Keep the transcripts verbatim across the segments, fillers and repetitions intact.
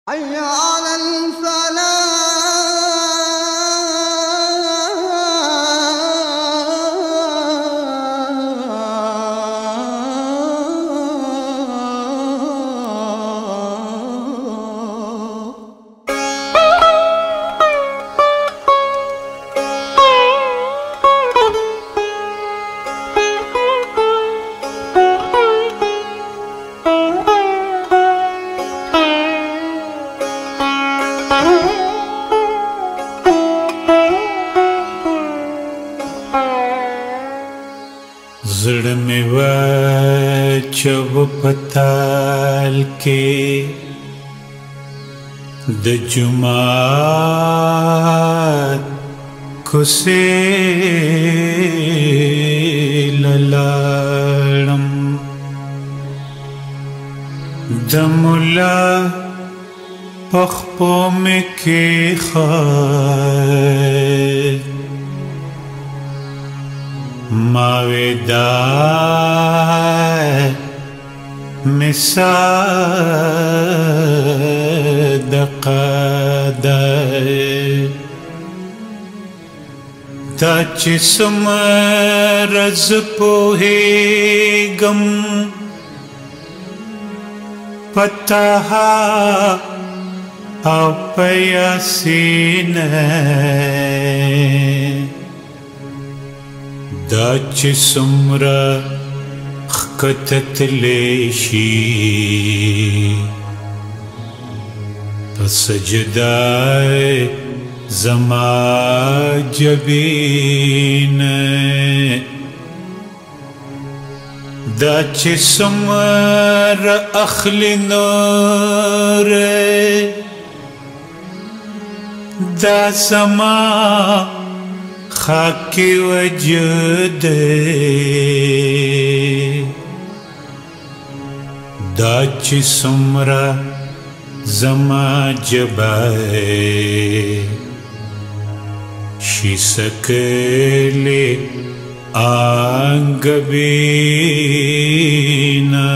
حي على الفلاح. زړه مې واچوه په تال کې د جومات کوڅې لاړم د ملا په خپو مې کېښود ما ودا مصدقه ده دا چې څومره زه پوهېږم په طه او په یاسین دا چې څومره ښکته تللی شي په سجده زما جبین دا چې څومره اخلي نور دا زما خاکی وجود دا چې څومره زما جبه شي سکلی آنګبینا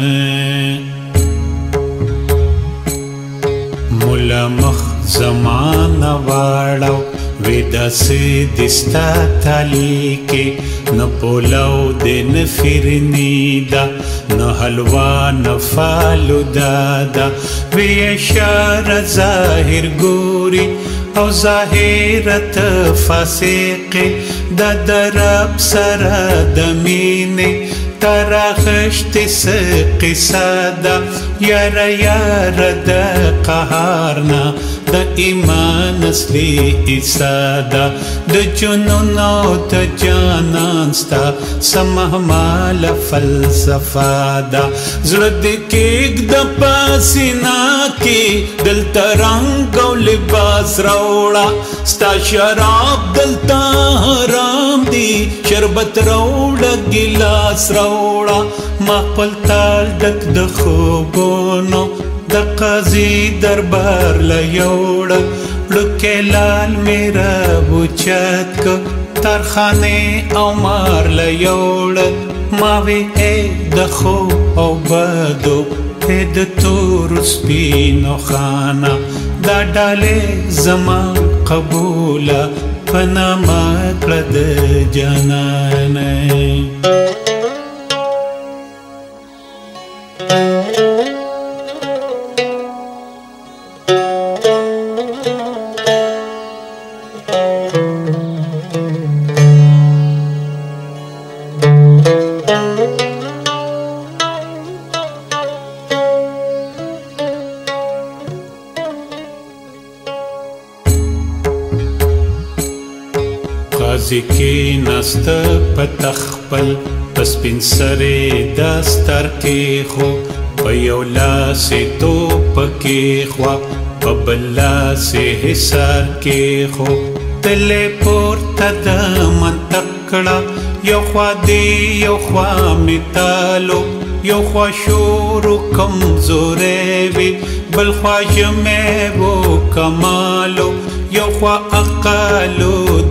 مولا مخ زمانه واړو وی داسې دستا تالی کې نه پولاو دی نه فرني ده نه حلوا نه فالودا ده وی اشاره ظاهر ګوري او ظاهرت فاسقه دا درب سره د مینې ترخشت قصه ده یاره یاره د قهارنا د ایمان اصلي عیسا ده د جنون او د جانان ستا سمهمال فلسفه ده زړه دې کېږده په سینا کې دلته رنګ او لباس راوړه ستا شراب دلته حرام دي شربت راوړه ګیلاس راوړه ما خپل تال ډک د خوبونو د قاضي دربار له یوړه لکه لال میرا بوچت کو ترخانه او مار له یوړه ما وی اے د خو او بدو اے د تور سپینو خانه دا ډاله زمان قبوله پنامه کړه د جانانه قاضي کېناست په تخپل په سپین سرې دستر کېښو په یو لاس یې توپ کېښوه په بل لاس یې حصار کېښو تلې پورته د منطق کړه یو خوا دې یو خوا مثالو یو خوا شور و کمزوری وي بل خوا ژمی و کمالو یو خوا عقل و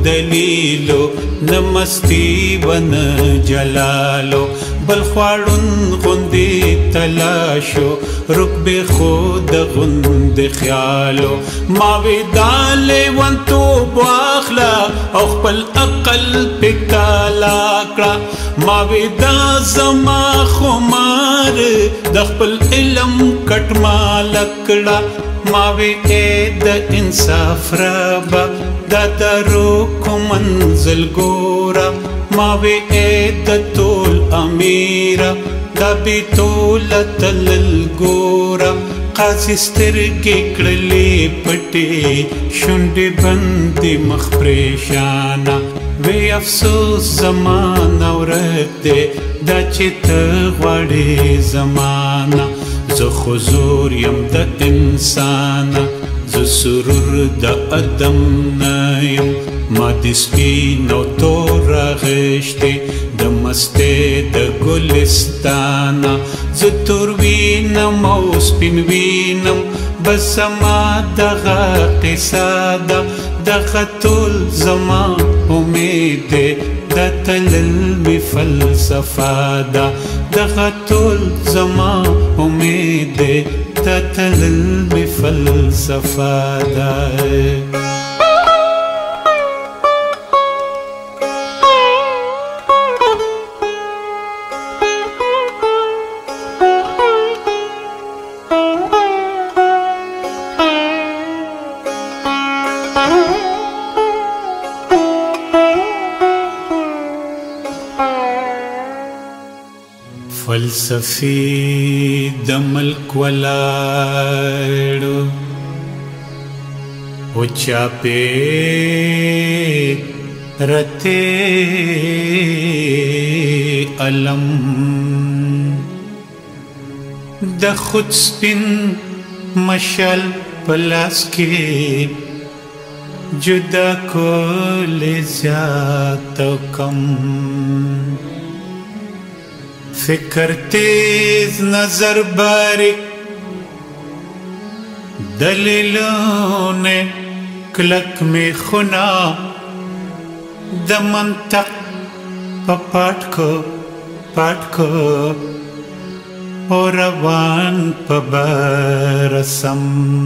دلیلو نمستی و نه جلالو بل خواړون غوندې تلاشو رکبې خود غوند خیالو ما وی دا لیونتوب واخلا او خپل عقل پکالا کړه ما وی دا زما خمار د خپل علم کټ مال کړه ما وی اې د انصاف ربا دا درو کو منزل ګورا ما وی اې د ټول امیرا دا بی ټول تلل ګورا قاضي سترګې کړلې پټې شونډې بندې مخ پریشانه وی افسوس زمانه ورک دې دا چې ته غواړې زمانه زه خو زور یم د انسانه زه سرور د ادم نه یم ما د سپین او تور راغشتې د مستې د ګلستانه زه تور وینم او سپین وینم بس زما دغه قصه ده دغه ټول زما امید دی دا تلل می فلسفه ده دغه ټول زما امید دی دا تلل می فلسفه ده فلسفی د ملک ولاړو او چاپې رته علم د خود سپین مشل پلاس کې جدا کول زیات کم فکر تیز نظر باریک دلیلوں نے کلک میں خنا د منطق پا پاٹ کو پاٹ کو اور روان پا برسم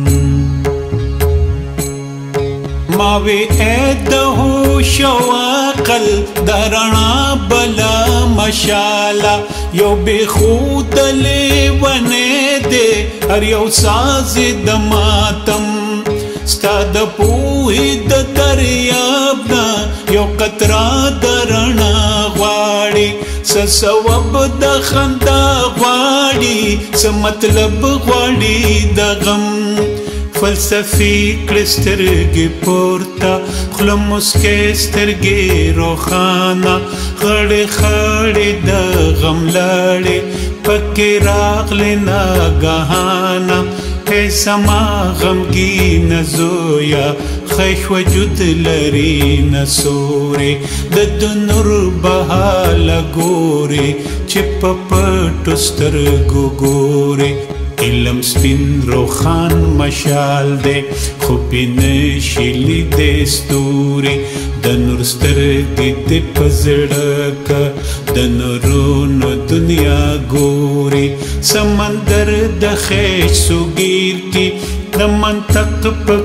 ماوی اید ہوش و عقل درنا بلا مشالا یو بے خود لیونے دے ہر یو ساز د ماتم ستا د پوہی د دریابنا یو قطرہ درنا غواړي س ثواب د خندا غواړي س مطلب غواړي د غم فلسفی کړه سترګې پورته خوله مسکې سترګې روښانه غړې خړې د غم لاړې پکې راغلې ناګهانه ای زما غمګینه زویه خیش وجود لري نه سورې د ده نور بهاله ګورې چې په پټو سترګو ګورې علم سپین روخان مشال دے خو پی نشی لیدے ستوری د نور سترګې دې په زړه که د نورونو دنیا ګوري سمندر د خیش سوګیر کې د منطق په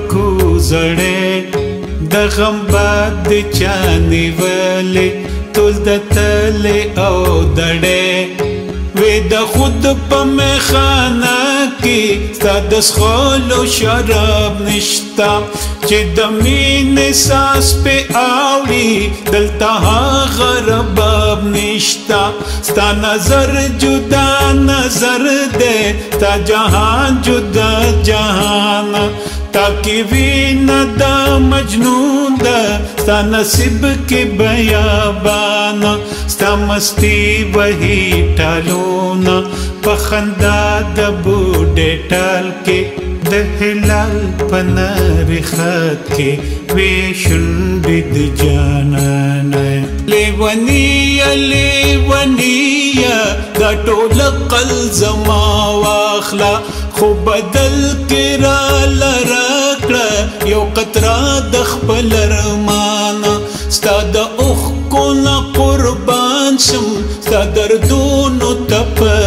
کوزړې د غم باد د چا نیولې ټول د تلې او دړې وی د خود په میخانه کې ستا د څښلو شراب نشته چې د مینې ساس پې اوړي دلته هغه رباب نشته ستا نظر جدا نظر دی ستا جهان جدا جهان تا کې وینه د مجنون ده ستا نصیب کې بیابانه ستا مستی وهي ټالونه په خندا د بوډۍ ټال کې د هلال په نري خط کې وی شونډې د جانانه لیونیه لیونیه دا ټول عقل زما واخله خو بدل کې راله راکړه یو قطره د خپل ارمانه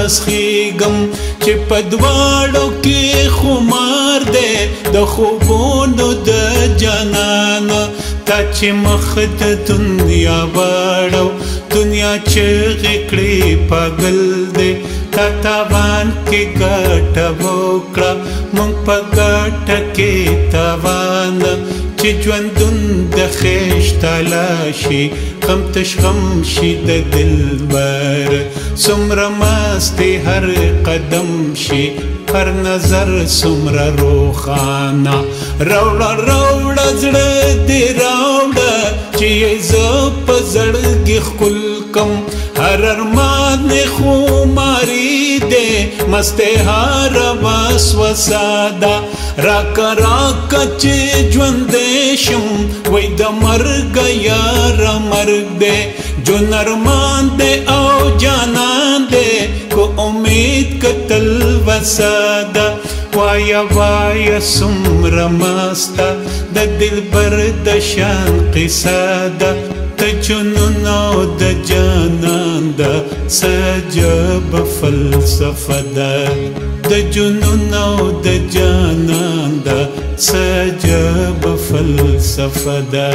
مسخیږم چې په دواړو کې خمار دی د خوبونو د جانان تا چې مخ د دنیا واړو دنیا چغې کړې پاگل دی تا تاوان کې ګټه وکړه موږ په ګټه کې تاوان چې ژوندون د خېش تلاشي غم تش غم شي د دلبر څومره مستې هر قدم شي هر نظر څومره روښانه راوړه راوړه زړه دې راوړه چې یې زه په زړګي ښکل کم هر ارمان مې خماري دی مستې هر وسوسه ده راکه راکه چې ژوندی شم وای د مرګ یاره مرګ دی جون ارمان دی او جانان دی کو امید که تلوسه ده وایا وایا څومره مسته د دلبر د شان قصه ده د جنون او د جانان ده څه عجب فلسفه ده د جنون او د جانان ده څه عجب فلسفه ده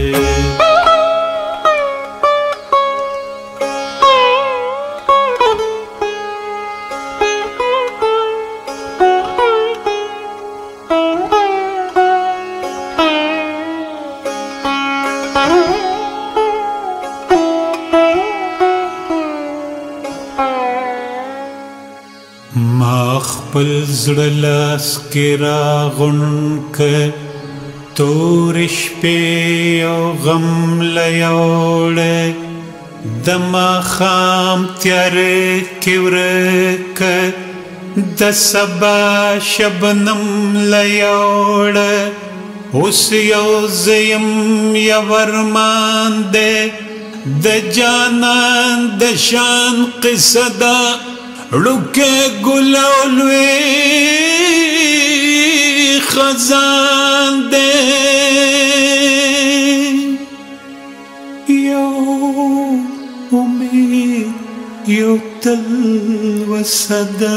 ما خپل زړه لاس کې راغونډ کړ تورې شپې او غم له یوړې د ماښام تیارې کې ورک د سبا شبنم له یوړې اوس یو زه یم یو ارمان دی د جانان د شان قصه ده لکه گل او لوی خزان دی یو امید یو تلوسه ده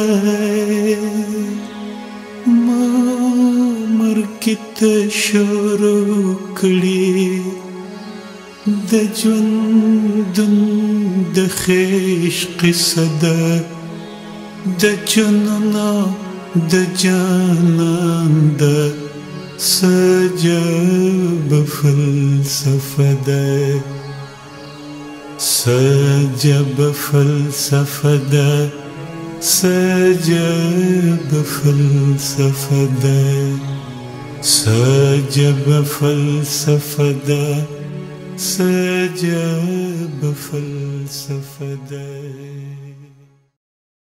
ما مرګ ته شروع کړي د ژوندون د خېش قصه ده د جنون د جانان ده څه عجب فلسفه ده څه عجب فلسفه ده څه عجب فلسفه ده څه عجب فلسفه ده څه عجب فلسفه ده